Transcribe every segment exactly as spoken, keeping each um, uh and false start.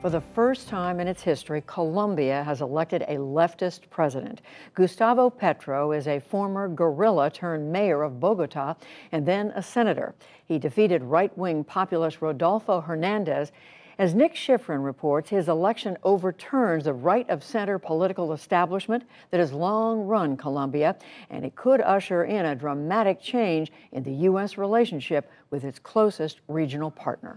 For the first time in its history, Colombia has elected a leftist president. Gustavo Petro is a former guerrilla turned mayor of Bogota and then a senator. He defeated right-wing populist Rodolfo Hernandez. As Nick Schifrin reports, his election overturns the right-of-center political establishment that has long run Colombia, and it could usher in a dramatic change in the U S relationship with its closest regional partner.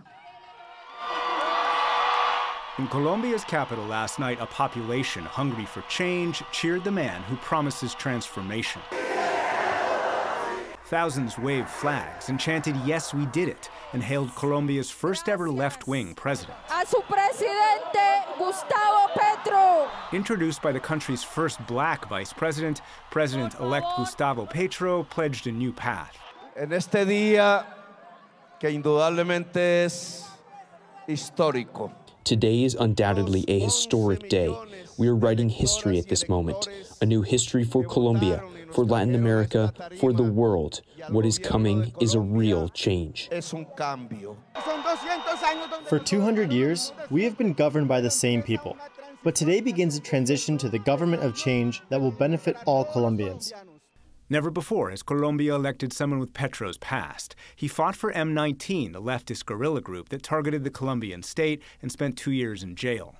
In Colombia's capital last night, a population hungry for change cheered the man who promises transformation. Thousands waved flags and chanted, "Yes, we did it," and hailed Colombia's first ever left-wing president. A su presidente, Gustavo Petro. Introduced by the country's first black vice president, President-elect Gustavo Petro pledged a new path. En este día que indudablemente es histórico. Today is undoubtedly a historic day. We are writing history at this moment, a new history for Colombia, for Latin America, for the world. What is coming is a real change. For two hundred years, we have been governed by the same people. But today begins a transition to the government of change that will benefit all Colombians. Never before has Colombia elected someone with Petro's past. He fought for M nineteen, the leftist guerrilla group that targeted the Colombian state and spent two years in jail.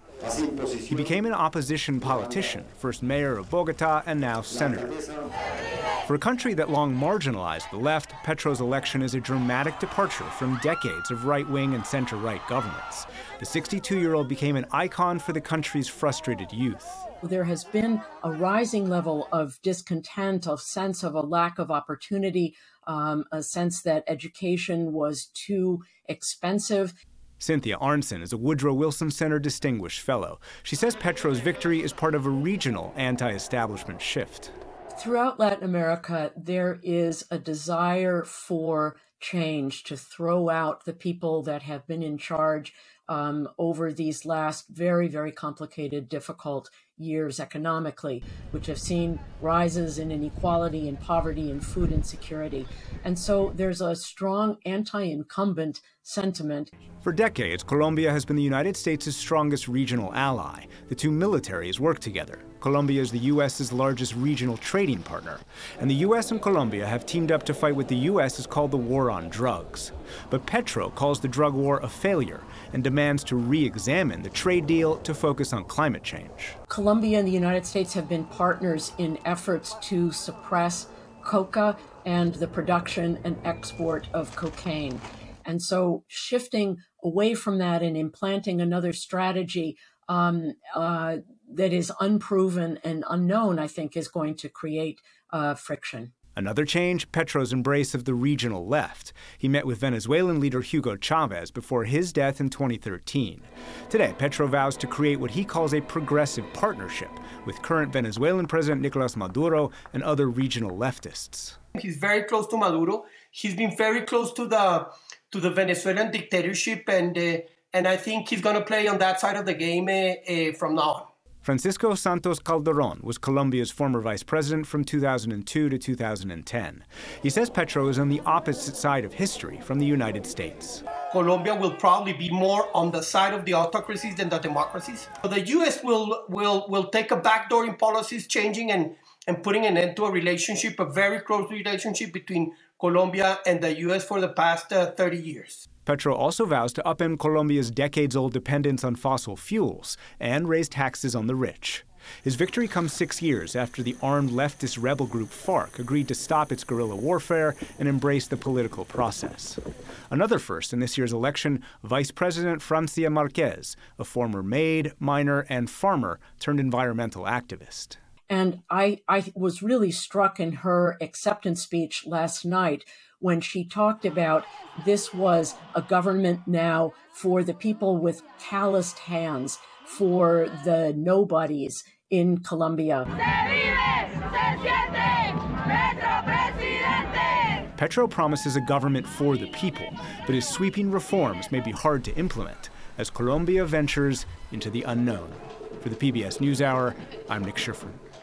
He became an opposition politician, first mayor of Bogota and now senator. For a country that long marginalized the left, Petro's election is a dramatic departure from decades of right-wing and center-right governments. The sixty-two-year-old became an icon for the country's frustrated youth. There has been a rising level of discontent, a sense of a lack of opportunity, um, a sense that education was too expensive. Cynthia Arnson is a Woodrow Wilson Center Distinguished Fellow. She says Petro's victory is part of a regional anti-establishment shift. Throughout Latin America, there is a desire for change, to throw out the people that have been in charge um, over these last very, very complicated, difficult years economically, which have seen rises in inequality and poverty and food insecurity. And so there's a strong anti-incumbent sentiment. For decades, Colombia has been the United States' strongest regional ally. The two militaries work together. Colombia is the U S's largest regional trading partner. And the U S and Colombia have teamed up to fight what the U S has called the war on drugs. But Petro calls the drug war a failure and demands to re-examine the trade deal to focus on climate change. Colombia and the United States have been partners in efforts to suppress coca and the production and export of cocaine. And so shifting away from that and implanting another strategy um, uh, that is unproven and unknown, I think, is going to create uh, friction. Another change, Petro's embrace of the regional left. He met with Venezuelan leader Hugo Chavez before his death in twenty thirteen. Today, Petro vows to create what he calls a progressive partnership with current Venezuelan President Nicolas Maduro and other regional leftists. He's very close to Maduro. He's been very close to the to the Venezuelan dictatorship, and uh, and I think he's going to play on that side of the game uh, uh, from now on. Francisco Santos Calderon was Colombia's former vice president from two thousand two to two thousand ten. He says Petro is on the opposite side of history from the United States. Colombia will probably be more on the side of the autocracies than the democracies. The U S will will will take a backdoor in policies changing and, and putting an end to a relationship, a very close relationship between Colombia and the U S for the past uh, thirty years. Petro also vows to upend Colombia's decades-old dependence on fossil fuels and raise taxes on the rich. His victory comes six years after the armed leftist rebel group FARC agreed to stop its guerrilla warfare and embrace the political process. Another first in this year's election, Vice President Francia Marquez, a former maid, miner, and farmer turned environmental activist. And I, I was really struck in her acceptance speech last night when she talked about this was a government now for the people with calloused hands, for the nobodies in Colombia. Petro promises a government for the people, but his sweeping reforms may be hard to implement as Colombia ventures into the unknown. For the P B S NewsHour, I'm Nick Schifrin.